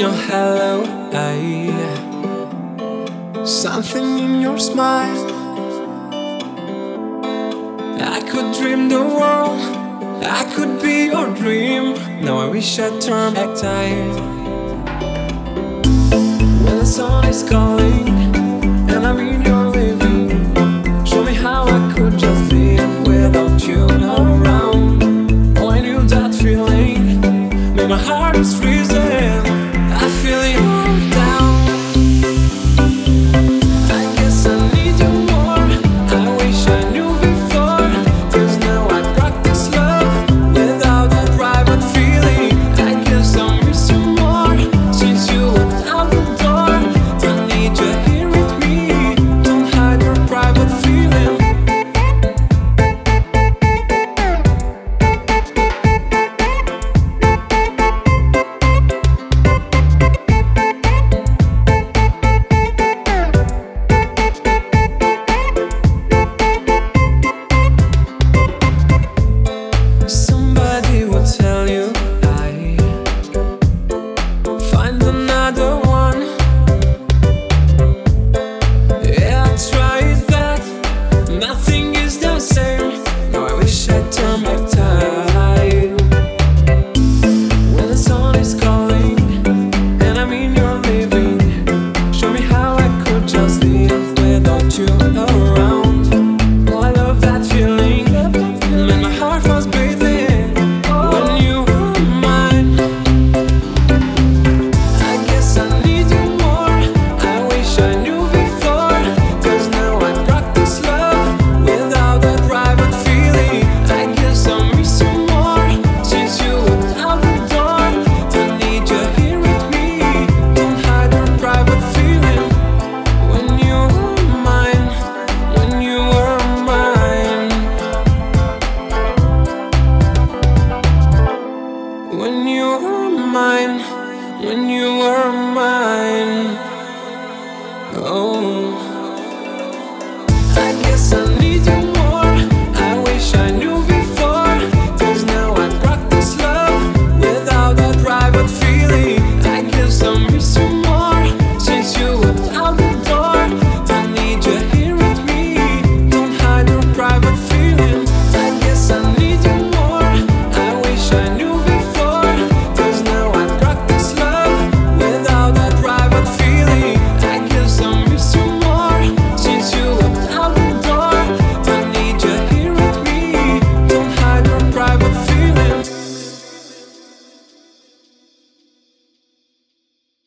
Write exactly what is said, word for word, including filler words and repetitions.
your hello, I, something in your smile. I could dream the world, I could be your dream. Now I wish I'd turn back time. When the sun is calling and I'm in your living, show me how I could just live without you around. Oh, I knew that feeling, but my heart is freezing. I feel you down. I guess I need you more. I wish I knew before. Cause now I practice love without a private feeling. I guess I miss you more since you went out the door. I need you here with me. Don't hide your private feeling. Somebody will tell you I find another one. Yeah, I tried that. Nothing is the same. Now I wish I'd turn back time. When the sun is calling and I'm in your living, show me how I could just live without you around. Oh, I love that feeling. When my heart was beating when you were mine. I guess I need you more. I wish I knew before. Cause now I practice love without a private feeling. I guess I miss you more since you went out the door. I need you here with me. Don't hide your private feeling. When you were mine, when you were mine, when you were mine, when you were mine. Oh.